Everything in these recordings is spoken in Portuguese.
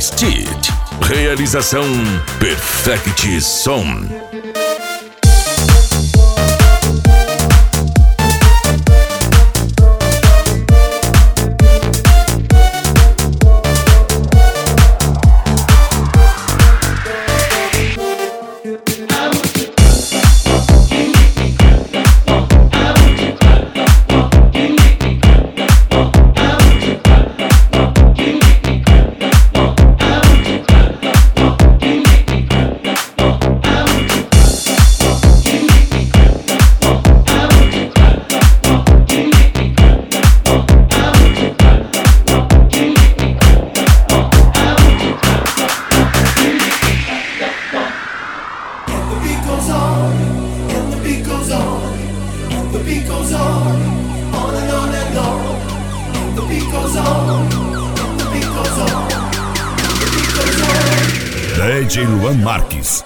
Street. Realização Perfect Som. DJ Luan Marques.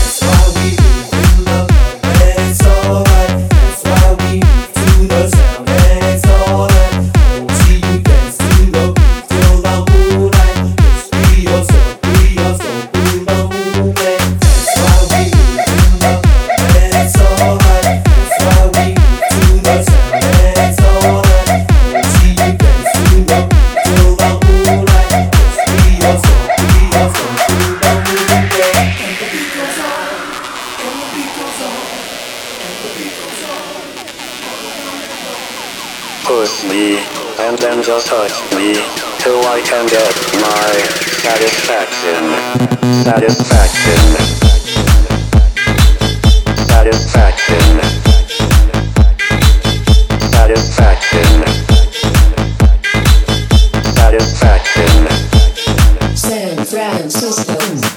Push me, and then just touch me, till I can get my satisfaction. Satisfaction. Satisfaction. Satisfaction. Satisfaction. San Francisco.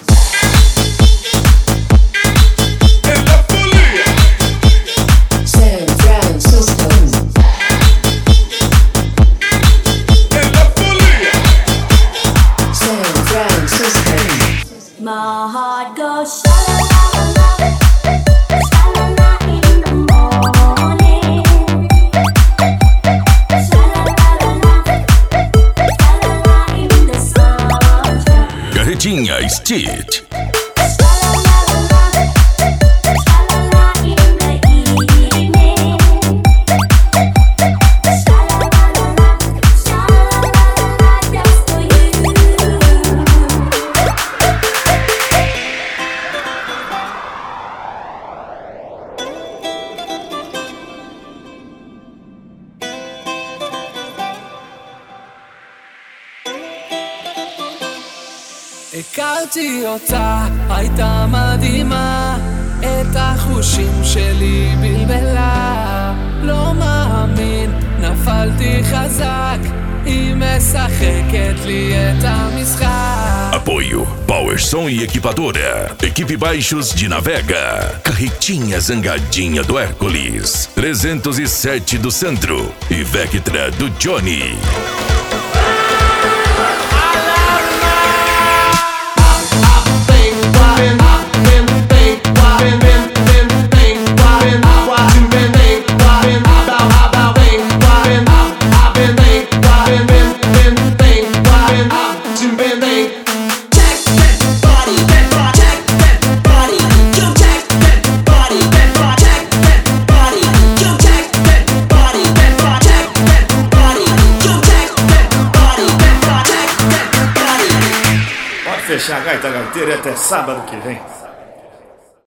My heart goes sha-la-la-la-la, sha-la-la in the morning. Sha-la-la-la-la, sha-la-la in the sunshine. Carretinha Street. Sha-la-la-la-la, sha-la-la in the evening. Sha-la-la-la-la, sha-la-la-la-la, just for you. הכרתי אותה, הייתה מדהימה, את החושים שלי בלבלה. לא מאמין, נפלתי חזק, היא משחקת לי את המשחק. Apoio Power Som e Equipadora. Equipe Baixos de Navega. Carretinha Zangadinha do Hércules. 307 do Centro. E Vectra do Johnny. Fechar a gaita gaiteira até sábado que vem.